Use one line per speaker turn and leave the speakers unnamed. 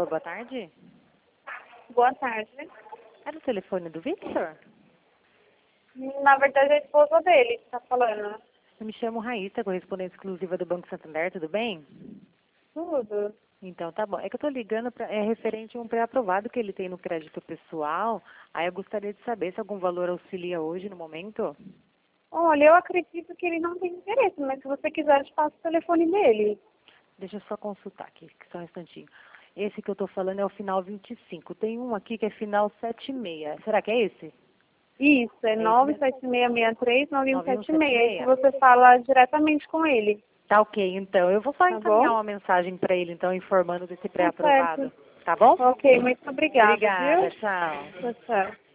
boa tarde.
Boa tarde.
Era o telefone do Victor?
Na verdade, é a esposa dele que tá falando.
Eu me chamo Raíssa, correspondente exclusiva do Banco Santander, tudo bem?
Tudo.
Então, tá bom. É que eu tô ligando é referente a um pré-aprovado que ele tem no crédito pessoal. Aí eu gostaria de saber se algum valor auxilia hoje no momento.
Olha, eu acredito que ele não tem interesse, mas se você quiser, eu te passo o telefone dele.
Deixa eu só consultar aqui, só um instantinho. Esse que eu tô falando é o final 25. Tem um aqui que é final 76. Será que é esse?
Isso, é
É esse mesmo?
97663-9176. Aí
9176.
você fala diretamente com ele.
Tá ok, então. Eu vou só
Tá
encaminhar
bom?
uma mensagem para ele, então, informando desse
Tá
pré-aprovado.
certo.
Tá bom?
Ok, muito obrigada,
Obrigada,
viu?
tchau.
Tchau, tchau.